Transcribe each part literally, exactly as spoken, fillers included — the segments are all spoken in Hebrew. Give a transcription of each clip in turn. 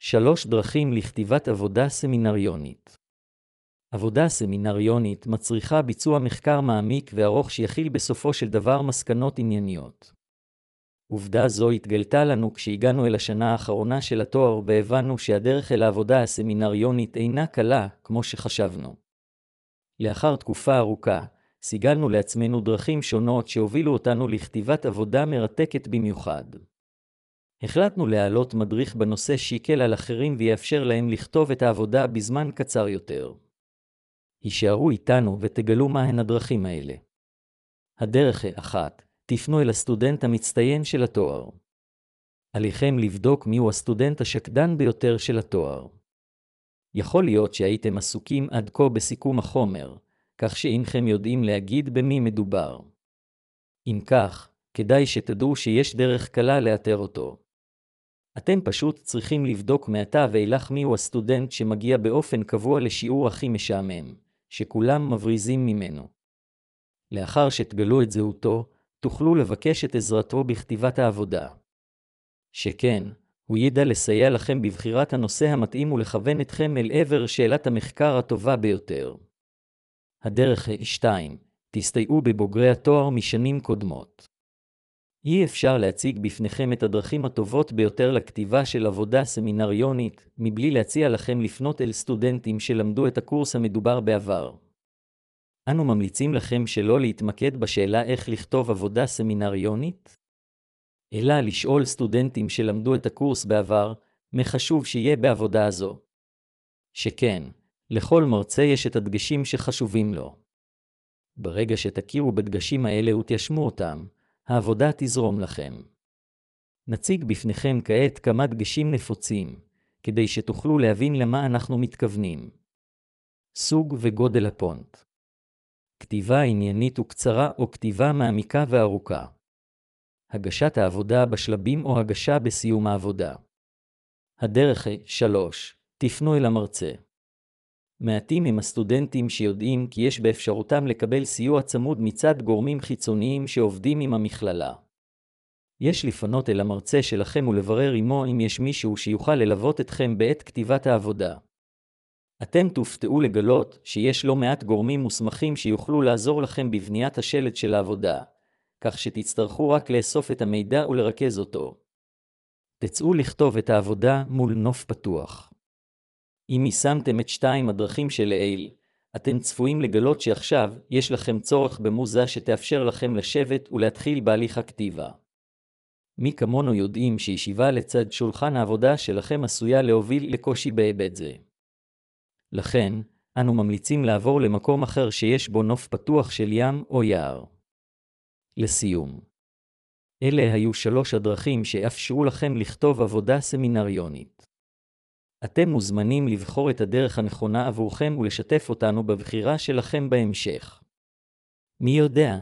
שלוש דרכים לכתיבת עבודה סמינריונית. עבודה סמינריונית מצריכה ביצוע מחקר מעמיק וארוך שיכיל בסופו של דבר מסקנות ענייניות. עובדה זו התגלתה לנו כשהגענו אל השנה האחרונה של התואר והבנו שהדרך אל העבודה הסמינריונית אינה קלה כמו שחשבנו. לאחר תקופה ארוכה, סיגלנו לעצמנו דרכים שונות שהובילו אותנו לכתיבת עבודה מרתקת במיוחד. החלטנו להעלות מדריך בנושא שיקל על אחרים ויאפשר להם לכתוב את העבודה בזמן קצר יותר. הישארו איתנו ותגלו מהן הדרכים האלה. הדרך אחת, תפנו אל הסטודנט המצטיין של התואר. עליכם לבדוק מיהו הסטודנט השקדן ביותר של התואר. יכול להיות שהייתם עסוקים עד כה בסיכום החומר, כך שאינכם יודעים להגיד במי מדובר. אם כך, כדאי שתדעו שיש דרך קלה לאתר אותו. אתם פשוט צריכים לבדוק מעתה ואילך מיהו הסטודנט שמגיע באופן קבוע לשיעור הכי משעמם, שכולם מבריזים ממנו. לאחר שתגלו את זהותו, תוכלו לבקש את עזרתו בכתיבת העבודה. שכן, הוא ידע לסייע לכם בבחירת הנושא המתאים ולכוון אתכם אל עבר שאלת המחקר הטובה ביותר. הדרך שתיים, תסתייעו בבוגרי התואר משנים קודמות. אי אפשר להציג בפניכם את הדרכים הטובות ביותר לכתיבה של עבודה סמינריונית, מבלי להציע לכם לפנות אל סטודנטים שלמדו את הקורס המדובר בעבר. אנו ממליצים לכם שלא להתמקד בשאלה איך לכתוב עבודה סמינריונית, אלא לשאול סטודנטים שלמדו את הקורס בעבר, מה חשוב שיהיה בעבודה הזו. שכן, לכל מרצה יש את הדגשים שחשובים לו. ברגע שתכירו בדגשים האלה ותיישמו אותם, העבודה תזרום לכם. נציג בפניכם כעת כמה דגשים נפוצים, כדי שתוכלו להבין למה אנחנו מתכוונים. סוג וגודל הפונט. כתיבה עניינית וקצרה או כתיבה מעמיקה וארוכה. הגשת העבודה בשלבים או הגשה בסיום העבודה. הדרך שלוש, תפנו אל המרצה. מעטים הם הסטודנטים שיודעים כי יש באפשרותם לקבל סיוע צמוד מצד גורמים חיצוניים שעובדים עם המכללה. יש לפנות אל המרצה שלכם ולברר עמו אם יש מישהו שיוכל ללוות אתכם בעת כתיבת העבודה. אתם תופתעו לגלות שיש לא מעט גורמים מוסמכים שיוכלו לעזור לכם בבניית השלד של העבודה, כך שתצטרכו רק לאסוף את המידע ולרכז אותו. תצאו לכתוב את העבודה מול נוף פתוח. אם יישמתם את שתיים הדרכים שלעיל, אתם צפויים לגלות שעכשיו יש לכם צורך במוזה שתאפשר לכם לשבת ולהתחיל בהליך הכתיבה. מי כמונו יודעים שישיבה לצד שולחן העבודה שלכם עשויה להוביל לקושי בהיבט זה. לכן, אנו ממליצים לעבור למקום אחר שיש בו נוף פתוח של ים או יער. לסיום. אלה היו שלוש הדרכים שיאפשרו לכם לכתוב עבודה סמינריונית. אתם מוזמנים לבחור את הדרך הנכונה עבורכם ולשתף אותנו בבחירה שלכם בהמשך. מי יודע?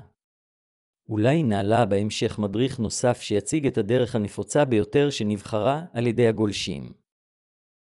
אולי נעלה בהמשך מדריך נוסף שיציג את הדרך הנפוצה ביותר שנבחרה על ידי הגולשים.